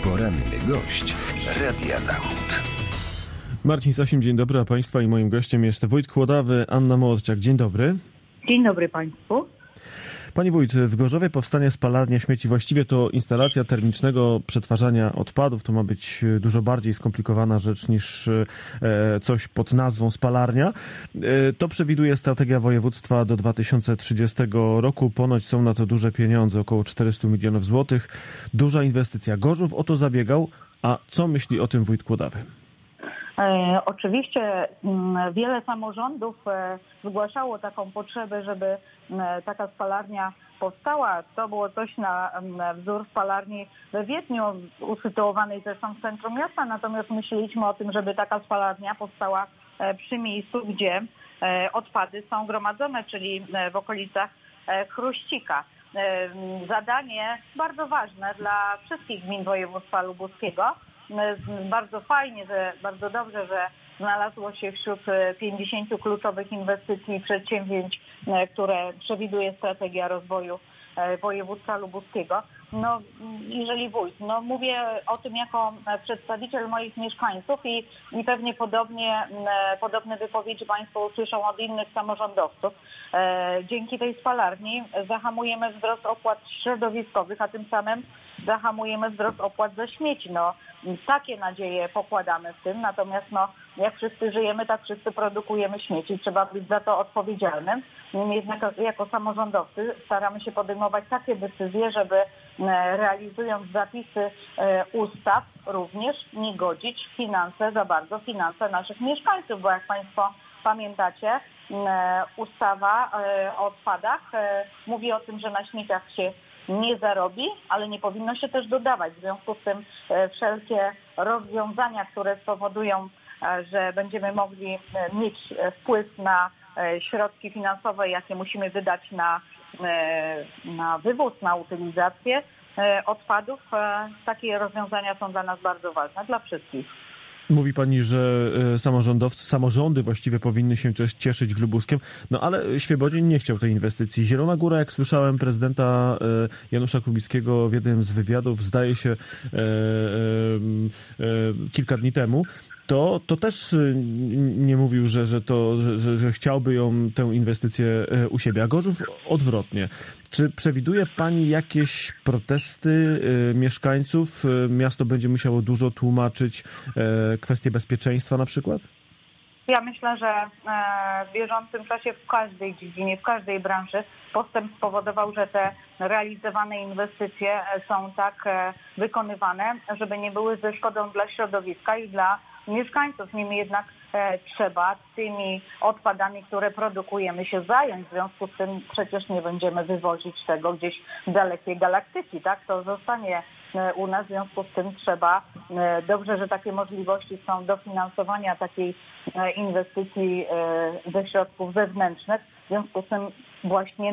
Poranny gość Radia Zachód. Marcin Sasim, dzień dobry, a Państwa i moim gościem jest wójt Kłodawy, Anna Mołodczak. Dzień dobry. Dzień dobry Państwu. Pani wójt, w Gorzowie powstanie spalarnia śmieci. Właściwie to instalacja termicznego przetwarzania odpadów. To ma być dużo bardziej skomplikowana rzecz niż coś pod nazwą spalarnia. To przewiduje strategia województwa do 2030 roku. Ponoć są na to duże pieniądze, około 400 milionów złotych. Duża inwestycja. Gorzów o to zabiegał. A co myśli o tym wójt Kłodawy? Oczywiście wiele samorządów zgłaszało taką potrzebę, żeby taka spalarnia powstała. To było coś na wzór spalarni we Wiedniu, usytuowanej zresztą w centrum miasta, natomiast myśleliśmy o tym, żeby taka spalarnia powstała przy miejscu, gdzie odpady są gromadzone, czyli w okolicach Chruścika. Zadanie bardzo ważne dla wszystkich gmin województwa lubuskiego. Bardzo fajnie, bardzo dobrze, że znalazło się wśród 50 kluczowych inwestycji i przedsięwzięć, które przewiduje strategia rozwoju województwa lubuskiego. No, jeżeli wójt, mówię o tym jako przedstawiciel moich mieszkańców i pewnie podobne wypowiedzi Państwo usłyszą od innych samorządowców. Dzięki tej spalarni zahamujemy wzrost opłat środowiskowych, a tym samym zahamujemy wzrost opłat za śmieci. Takie nadzieje pokładamy w tym, natomiast jak wszyscy żyjemy, tak wszyscy produkujemy śmieci. Trzeba być za to odpowiedzialnym. Niemniej jednak jako samorządowcy staramy się podejmować takie decyzje, żeby realizując zapisy ustaw również nie godzić finanse naszych mieszkańców, bo jak Państwo pamiętacie, ustawa o odpadach mówi o tym, że na śmieciach się nie zarobi, ale nie powinno się też dodawać. W związku z tym wszelkie rozwiązania, które spowodują, że będziemy mogli mieć wpływ na środki finansowe, jakie musimy wydać na wywóz, na utylizację odpadów, takie rozwiązania są dla nas bardzo ważne, dla wszystkich. Mówi pani, że samorządy właściwie powinny się cieszyć w Lubuskiem, ale Świebodzin nie chciał tej inwestycji. Zielona Góra, jak słyszałem prezydenta Janusza Kubickiego w jednym z wywiadów, zdaje się kilka dni temu, to też nie mówił, że chciałby tę inwestycję u siebie. A Gorzów odwrotnie. Czy przewiduje pani jakieś protesty mieszkańców? Miasto będzie musiało dużo tłumaczyć kwestie bezpieczeństwa na przykład? Ja myślę, że w bieżącym czasie w każdej dziedzinie, w każdej branży postęp spowodował, że te realizowane inwestycje są tak wykonywane, żeby nie były ze szkodą dla środowiska i dla mieszkańców. Niemniej jednak trzeba tymi odpadami, które produkujemy, się zająć. W związku z tym przecież nie będziemy wywozić tego gdzieś w dalekie galaktyki, tak? To zostanie u nas. W związku z tym trzeba, dobrze, że takie możliwości są dofinansowania takiej inwestycji ze środków zewnętrznych. W związku z tym właśnie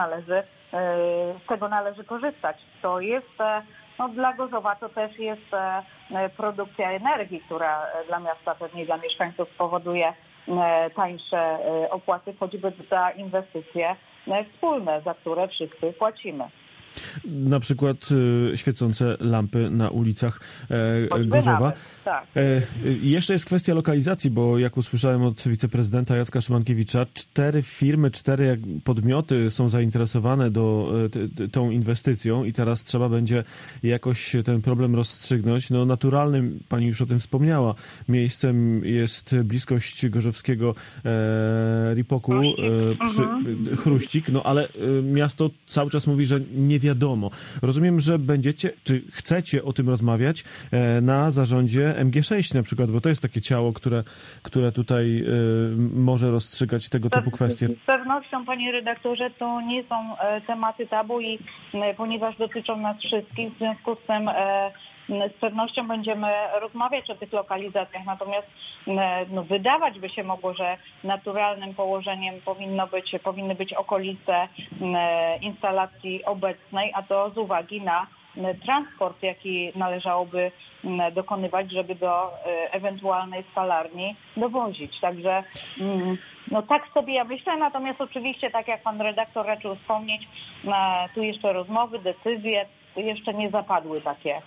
z tego należy korzystać. To jest dla Gorzowa to też jest produkcja energii, która dla miasta, pewnie dla mieszkańców spowoduje tańsze opłaty, choćby za inwestycje wspólne, za które wszyscy płacimy. Na przykład świecące lampy na ulicach Gorzowa. Nawet, tak. Jeszcze jest kwestia lokalizacji, bo jak usłyszałem od wiceprezydenta Jacka Szymankiewicza, 4 firmy, 4 podmioty są zainteresowane tą inwestycją i teraz trzeba będzie jakoś ten problem rozstrzygnąć. Naturalnym, pani już o tym wspomniała, miejscem jest bliskość gorzowskiego Ripoku, Chruścik, ale miasto cały czas mówi, że nie wiadomo. Rozumiem, że będziecie, czy chcecie o tym rozmawiać na zarządzie MG6 na przykład, bo to jest takie ciało, które tutaj może rozstrzygać tego typu kwestie. Z pewnością, panie redaktorze, to nie są tematy tabu i ponieważ dotyczą nas wszystkich, w związku z tym z pewnością będziemy rozmawiać o tych lokalizacjach, natomiast wydawać by się mogło, że naturalnym położeniem powinny być okolice instalacji obecnej, a to z uwagi na transport, jaki należałoby dokonywać, żeby do ewentualnej spalarni dowozić. Także tak sobie ja myślę, natomiast oczywiście, tak jak pan redaktor raczył wspomnieć, tu jeszcze rozmowy, decyzje jeszcze nie zapadły takie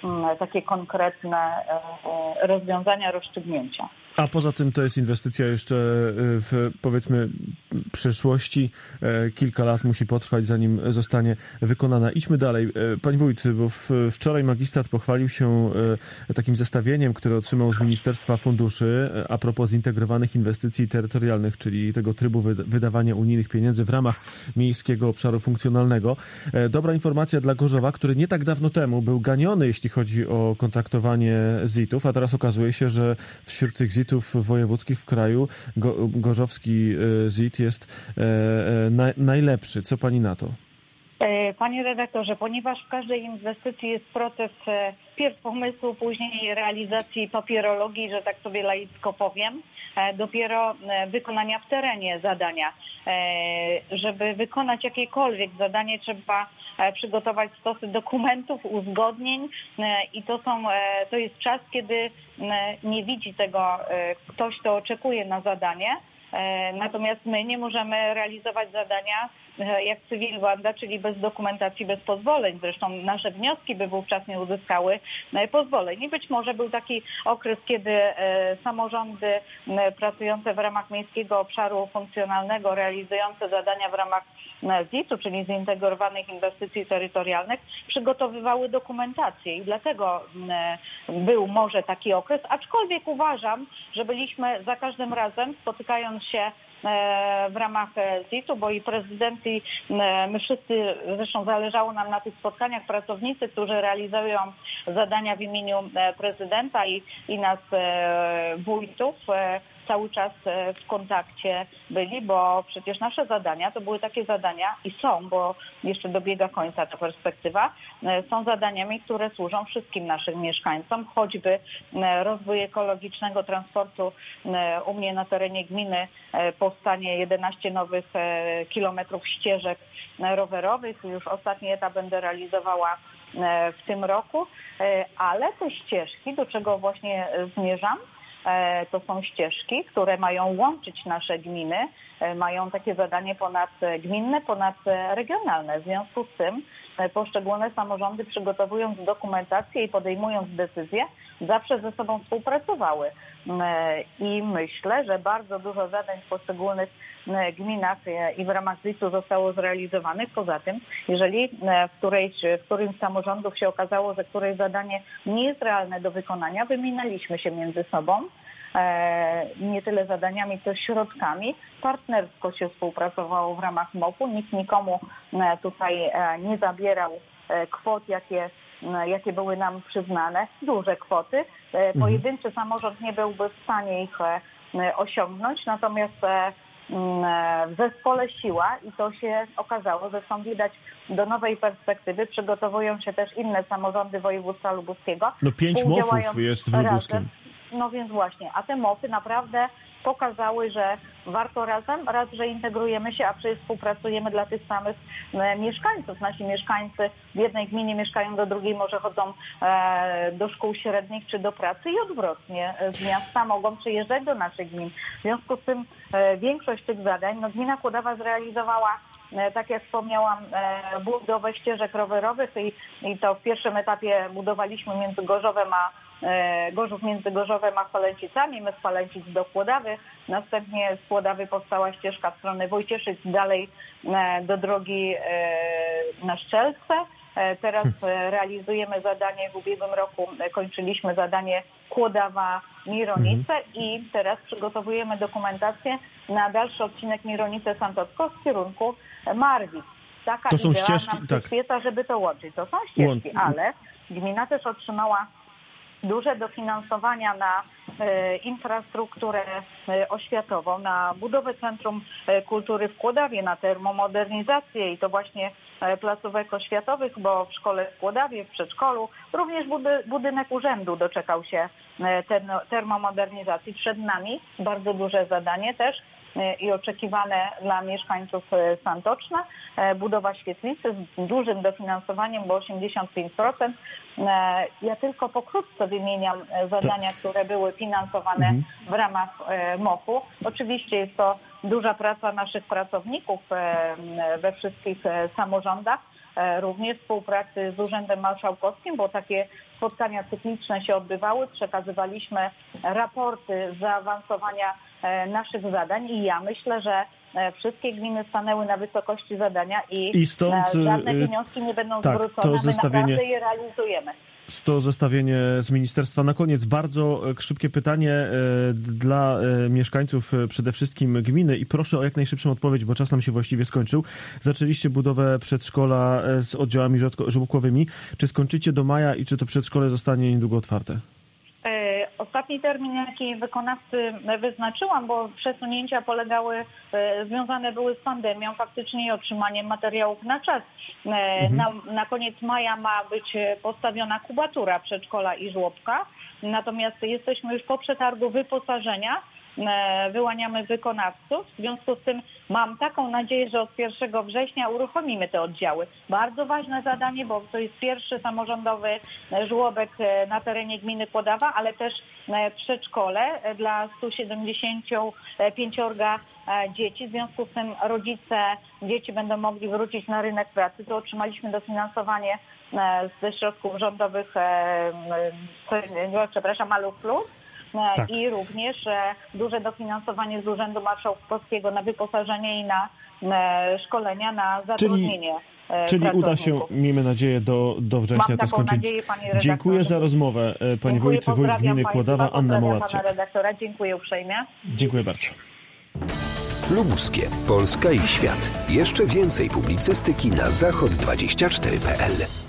takie konkretne rozwiązania, rozstrzygnięcia. A poza tym to jest inwestycja jeszcze w, powiedzmy, przyszłości. Kilka lat musi potrwać, zanim zostanie wykonana. Idźmy dalej. Pani wójt, bo wczoraj magistrat pochwalił się takim zestawieniem, które otrzymał z Ministerstwa Funduszy a propos zintegrowanych inwestycji terytorialnych, czyli tego trybu wydawania unijnych pieniędzy w ramach miejskiego obszaru funkcjonalnego. Dobra informacja dla Gorzowa, który nie tak dawno temu był ganiony, jeśli chodzi o kontraktowanie ZIT-ów, a teraz okazuje się, że wśród tych ZIT-ów wojewódzkich w kraju gorzowski ZIT jest najlepszy. Co pani na to? Panie redaktorze, ponieważ w każdej inwestycji jest proces pierw pomysłu, później realizacji papierologii, że tak sobie laicko powiem, dopiero wykonania w terenie zadania. Żeby wykonać jakiekolwiek zadanie, trzeba przygotować stosy dokumentów, uzgodnień i to jest czas, kiedy nie widzi tego ktoś, kto oczekuje na zadanie. Natomiast my nie możemy realizować zadania jak cywil wanda, czyli bez dokumentacji, bez pozwoleń. Zresztą nasze wnioski by wówczas nie uzyskały pozwoleń. I być może był taki okres, kiedy samorządy pracujące w ramach miejskiego obszaru funkcjonalnego, realizujące zadania w ramach ZIT-u, czyli zintegrowanych inwestycji terytorialnych, przygotowywały dokumentację i dlatego był może taki okres, aczkolwiek uważam, że byliśmy za każdym razem, spotykając się w ramach ZIT-u, bo i prezydent, i my wszyscy, zresztą zależało nam na tych spotkaniach, pracownicy, którzy realizują zadania w imieniu prezydenta i nas wójtów, cały czas w kontakcie byli, bo przecież nasze zadania to były takie zadania i są, bo jeszcze dobiega końca ta perspektywa, są zadaniami, które służą wszystkim naszym mieszkańcom, choćby rozwój ekologicznego transportu. U mnie na terenie gminy powstanie 11 nowych kilometrów ścieżek rowerowych. Już ostatni etap będę realizowała w tym roku, ale te ścieżki, do czego właśnie zmierzam, to są ścieżki, które mają łączyć nasze gminy, mają takie zadanie ponadgminne, ponadregionalne. W związku z tym poszczególne samorządy, przygotowując dokumentację i podejmując decyzje, zawsze ze sobą współpracowały. I myślę, że bardzo dużo zadań w poszczególnych gminach i w ramach ZIT-u zostało zrealizowanych. Poza tym, jeżeli w którymś z samorządów się okazało, że któreś zadanie nie jest realne do wykonania, wymienialiśmy się między sobą, nie tyle zadaniami, co środkami. Partnersko się współpracowało w ramach MOP-u. Nikt nikomu tutaj nie zabierał kwot, jakie były nam przyznane. Duże kwoty. Pojedynczy samorząd nie byłby w stanie ich osiągnąć, natomiast w zespole siła i to się okazało, że są widać do nowej perspektywy. Przygotowują się też inne samorządy województwa lubuskiego. No 5 MOF-ów jest w Lubuskiem. No więc właśnie, a te MOP-y naprawdę pokazały, że warto razem, że integrujemy się, a przecież współpracujemy dla tych samych mieszkańców. Nasi mieszkańcy w jednej gminie mieszkają, do drugiej może chodzą do szkół średnich czy do pracy i odwrotnie. Z miasta mogą przyjeżdżać do naszych gmin. W związku z tym większość tych zadań, gmina Kłodawa zrealizowała, tak jak wspomniałam, budowę ścieżek rowerowych i to w pierwszym etapie budowaliśmy między Gorzów między Gorzowem a Chwalęcicami, my z Chwalęcic do Kłodawy. Następnie z Kłodawy powstała ścieżka w stronę Wojcieszyc, dalej do drogi na Szczelce. Teraz realizujemy zadanie, w ubiegłym roku kończyliśmy zadanie Kłodawa-Mironice i teraz przygotowujemy dokumentację na dalszy odcinek Mironice-Santocko z kierunku Marwik. Taka to są idea ścieżki, nam tak. przyświeca, żeby to łączyć. To są ścieżki, ale gmina też otrzymała duże dofinansowania na infrastrukturę oświatową, na budowę Centrum Kultury w Kłodawie, na termomodernizację i to właśnie placówek oświatowych, bo w szkole w Kłodawie, w przedszkolu, również budynek urzędu doczekał się termomodernizacji. Przed nami bardzo duże zadanie też i oczekiwane dla mieszkańców Santoczna. Budowa świetlicy z dużym dofinansowaniem, bo 85%. Ja tylko pokrótce wymieniam zadania, które były finansowane w ramach MOP-u. Oczywiście jest to duża praca naszych pracowników we wszystkich samorządach, również współpracy z Urzędem Marszałkowskim, bo takie spotkania cykliczne się odbywały. Przekazywaliśmy raporty zaawansowania naszych zadań i ja myślę, że wszystkie gminy stanęły na wysokości zadania i stąd żadne pieniążki nie będą zwrócone. My naprawdę je realizujemy. To zestawienie z ministerstwa. Na koniec bardzo szybkie pytanie dla mieszkańców przede wszystkim gminy i proszę o jak najszybszą odpowiedź, bo czas nam się właściwie skończył. Zaczęliście budowę przedszkola z oddziałami żłobkowymi. Czy skończycie do maja i czy to przedszkole zostanie niedługo otwarte? Ostatni termin, jaki wykonawcy wyznaczyłam, bo przesunięcia związane były z pandemią, faktycznie i otrzymaniem materiałów na czas. Na koniec maja ma być postawiona kubatura przedszkola i żłobka, natomiast jesteśmy już po przetargu wyposażenia, wyłaniamy wykonawców, w związku z tym mam taką nadzieję, że od 1 września uruchomimy te oddziały. Bardzo ważne zadanie, bo to jest pierwszy samorządowy żłobek na terenie gminy Kłodawa, ale też przedszkole dla 175 dzieci. W związku z tym rodzice dzieci będą mogli wrócić na rynek pracy. Tu otrzymaliśmy dofinansowanie ze środków rządowych, Maluch Plus. Tak. I również duże dofinansowanie z Urzędu Marszałkowskiego na wyposażenie i na szkolenia, na zatrudnienie. Czyli uda się, miejmy nadzieję, do września to skończyć. Nadzieję, panie redaktorze. Dziękuję za rozmowę. Pani wójt gminy Kłodawa, Anna Moławczyk. Pana redaktora. Dziękuję uprzejmie. Dziękuję bardzo. Lubuskie, Polska i świat. Jeszcze więcej publicystyki na zachod24.pl.